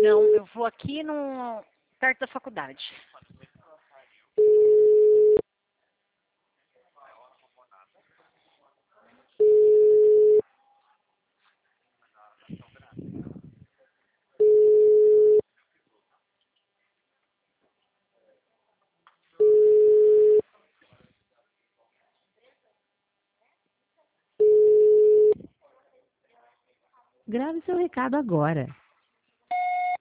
Não, eu vou aqui no perto da faculdade. Grave seu recado agora.